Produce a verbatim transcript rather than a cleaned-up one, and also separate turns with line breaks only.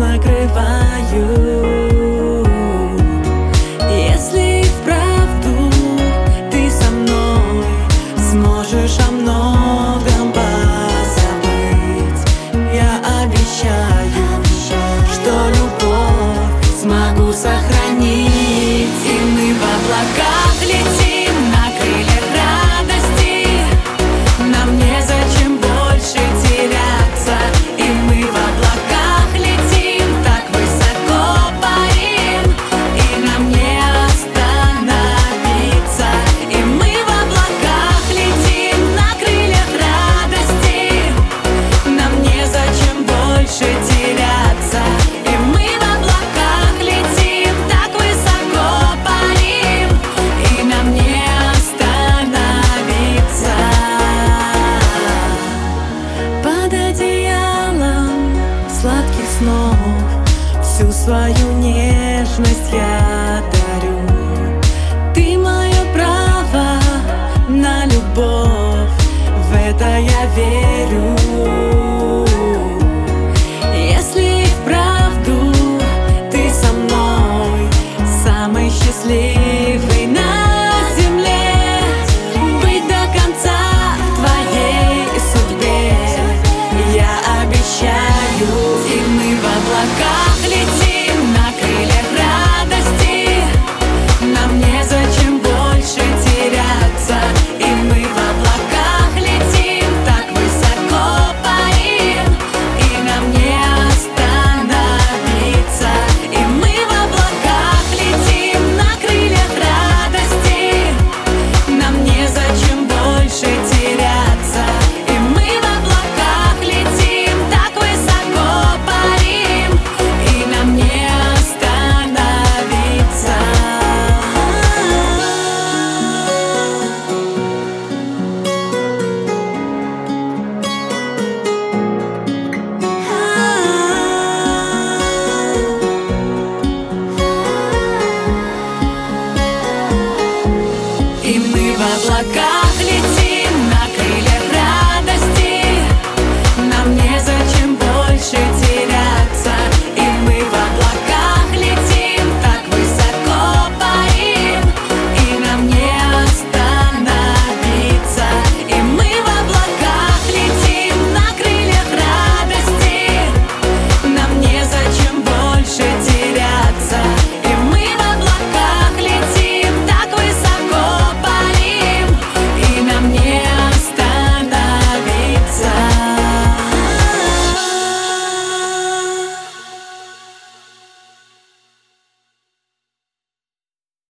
накрывают. Если вправду ты со мной сможешь о многом позабыть, я обещаю, что любовь смогу сохранить. И мы в облаках летим на крыльях радости, нам незачем больше теряться. И мы в облаках летим, так высоко парим, и нам не остановиться. И мы в облаках летим на крыльях радости, нам незачем больше теряться. И мы в облаках летим, так высоко парим, и нам не остановиться. Под одеялом сладких снов всю свою нежность я дарю. Ты мое право на любовь, в это я верю. Если вправду ты со мной, самый счастливый на земле, быть до конца в твоей судьбе, я обещаю. И мы в облаках летим